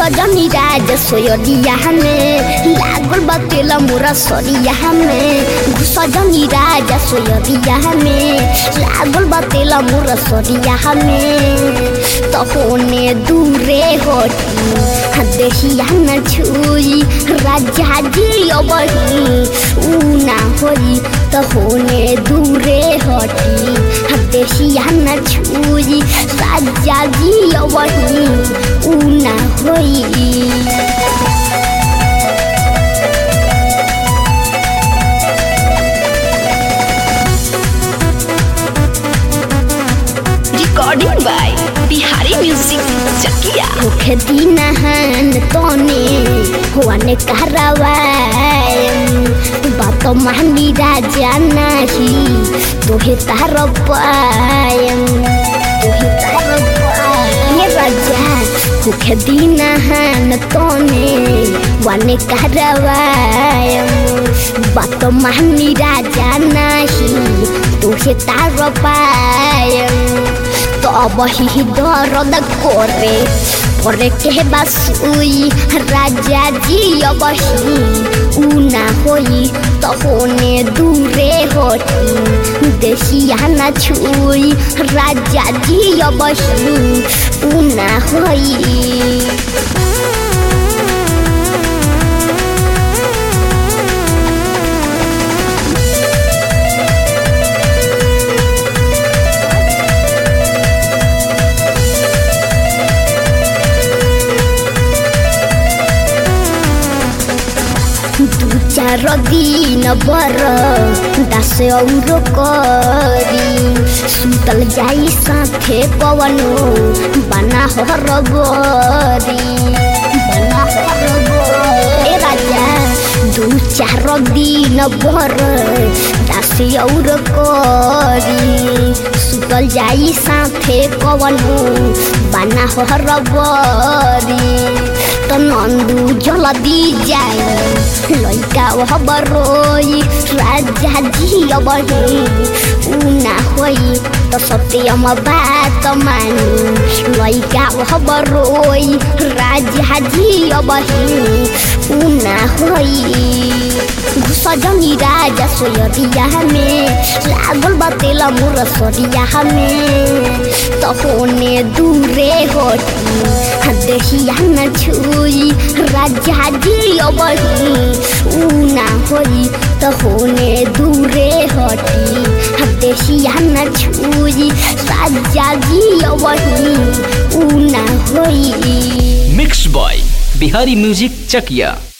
घुसजनी राज सोयरिया में लागल बतेला मोरा सरिया में घुसजनी राज सोयरिया में लागल बतेला मोरा सरिया में तो होने दूरे होती देहिया न छुई राजा जी अबही ऊ ना होई तो होने दूरे हटी देहिया न छुई राजा जी अबही ऊ ना होई। Recording by Bihari Music Chakia. मुखे दीनहन तोने हुआने कहरावाय बात मानी राजा नहीं तोहे तार पायम तोहे तार पायम राजा मुखे दीनहन तोने हुआने कहरावाय बात मानी राजा नहीं तोहे तार पायम तो बही दर्द करे के बसुई राजा जी अबही ऊ ना होई तो होने दूरे होती देहिया न छुई राजा जी अबही ऊ ना होई। दू चार दिन बर दास और करी सुतल जाई साथे पवनो बना हरबरी बना हरबरी राजा दू चार दिन बर दास और करी सुतल जाई साथे पवनो बना हरबरी तो नंदू जल्दी जाए लइका वह बरोई राजा जी अबही ऊ ना होई तो सत्यम बात मानी लइका वह बरोई राजा जी अबही ऊ ना होई। घुसजनी राजा सोयरिया में लागल बतेला मोर सरिया में तो होने दूरे होती देहिया न छुई राजा जी अबही ऊ ना होई तो होने दूरे हटी देहिया न छुई राजा जी अबही ऊ ना होई। मिक्स बॉय बिहारी म्यूजिक चकिया।